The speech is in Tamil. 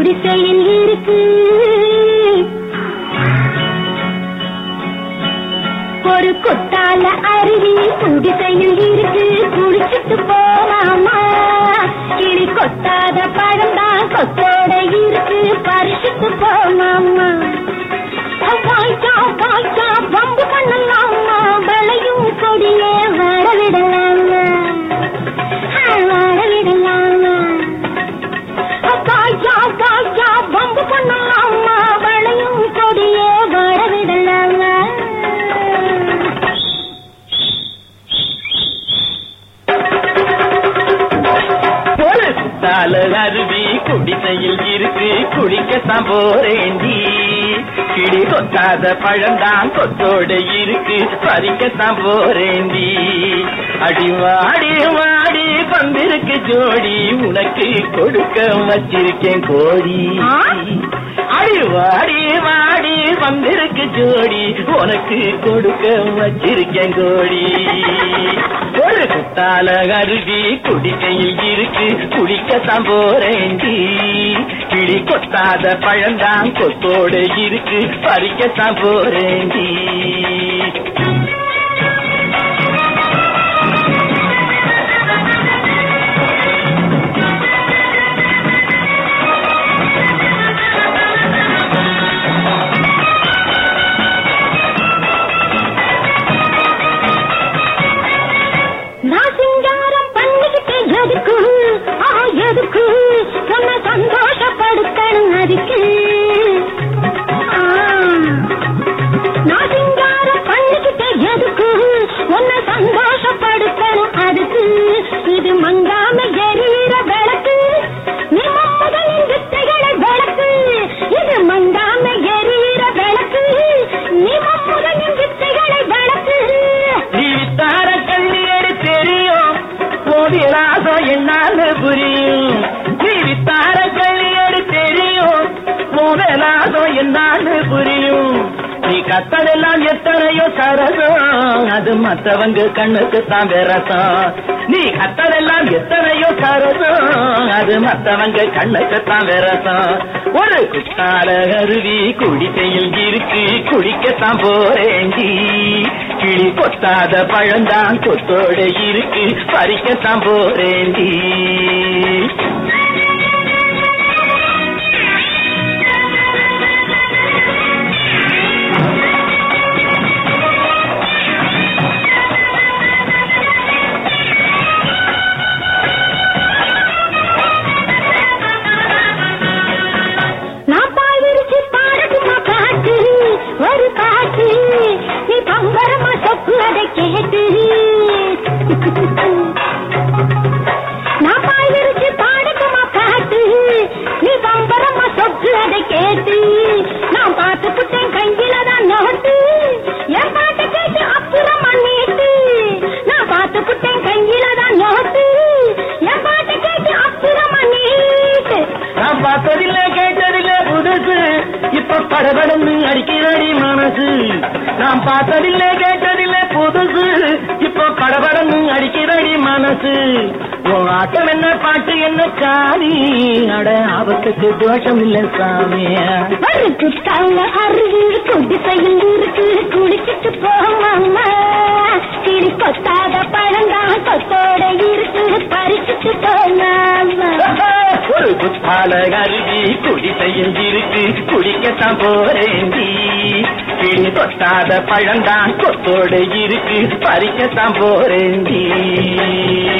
குடிசையில் இருக்கு. ஒரு கொட்டால அருவி குடிசையில் இருக்கு, குடிச்சிட்டு போலாமா? கிளி கொட்டாத பழம்தான் கொத்தோட இருக்கு, பறிச்சுட்டு போலாமா? வாய்க்கா வாய்க்கா வம்பு பண்ணலாமா? விளையும் கொடியே வாழ விடலாமா? வாழ விடலாமா? வாய்க்கா வாய்க்கா வம்பு பண்ணலாமா? விளையும் கொடியே வாழ விடலாமா? அருவி குடிசையில் இருக்கு, குளிக்கத்தான் போறேண்டி. கிளி கொத்தாத பழந்தான் கொத்தோட இருக்கு, பறிக்கத்தான் போறேண்டி. அடி வாடி வாடி வந்திருக்கு ஜோடி, உனக்கு கொடுக்க வச்சிருக்கேன் கோடி. அடி வாடி வாடி வந்திருக்கு ஜோடி, உனக்கு கொடுக்க வச்சிருக்கேன் கோடி. ஒரு குத்தால அருவி குடிசையில் இருக்கு, குளிக்கத்தான் போறேண்டி. கிளி கொத்தாத பழந்தான் கொத்தோட இருக்கு, பறிக்கத்தான் போறேண்டி. எதுக்கு உன்னை சந்தோஷப்படுத்தணும், அதுக்கு நான் சிங்காரம் பண்ணிக்கிட்டே. எதுக்கு உன்னை சந்தோஷப்படுத்தணும், அதுக்கு இது மங்காம எரியிற விளக்கு, நீ மம்மதனின் வித்தைகளை விளக்கு. இது மங்காம எரியிற விளக்கு, நீ மம்மதனின் வித்தைகளை விளக்கு. நீ வித்தார கண்ணியடு தெரியும், போதிராசம் என்னால புரியும். நீ வித்தார கண்ணியடு தெரியும், போதலாசம் என்னால புரியும். நீ கத்ததெல்லாம் எத்தனையோ சரசம், அது மத்தவங்க கண்ணுக்கு தான் விரசம். நீ கத்ததெல்லாம் எத்தனையோ சரசம், அது மத்தவங்க கண்ணுக்கு தான் விரசம். ஒரு குத்தால அருவி குடிசையில் இருக்கு, குடிக்கத்தான் போறேண்டி. கிளி கொத்தாத பழந்தான் கொத்தோட இருக்கு, பறிக்கத்தான் போறேண்டி. ஒரு பாட்டு நீ பம்பரமா சொப்பு அதை கேட்டு, நான் பாய் விரிச்சு பாடட்டுமா பாட்டு, நீ பம்பரமா சொப்பு அதை கேட்டு. நான் பாட்டு புட்டேன் கையில தான் நோட்டு, என் பாட்டை கேட்டு அப்புறமா நீட்டு. நான் பாட்டு புட்டேன் கையில தான் நோட்டு, என் பாட்டை கேட்டு அப்புறமா நீட்டு. நான் பார்த்ததில்லை கேட்டதில்லை புதுசு, இப்ப படபடன்னு அடிக்கிறடி மனசு. நான் பார்த்ததில்லை கேட்டதில்லை புதுசு, இப்ப படபடன்னு அடிக்கிறடி மனசு. உன் ஆட்டம் என்ன பாட்டு என்ன சாமி, அட ஆபத்துக்கு தோஷம் இல்லை சாமி. குத்தால அருவி குடிசையில் இருக்கு, குளிச்சுட்டு போமாமா. கிளி கொத்தாத பழந்தான் கொத்தோட இருக்கு, பறிச்சுட்டு போமாமா. ஒரு குத்தால அருவி குடிசையில் இருக்கு, குடிக்கத்தான் போறேண்டி. கிளி கொத்தாத பழந்தான் கொத்தோட இருக்கு, பறிக்கத்தான் போறேண்டி.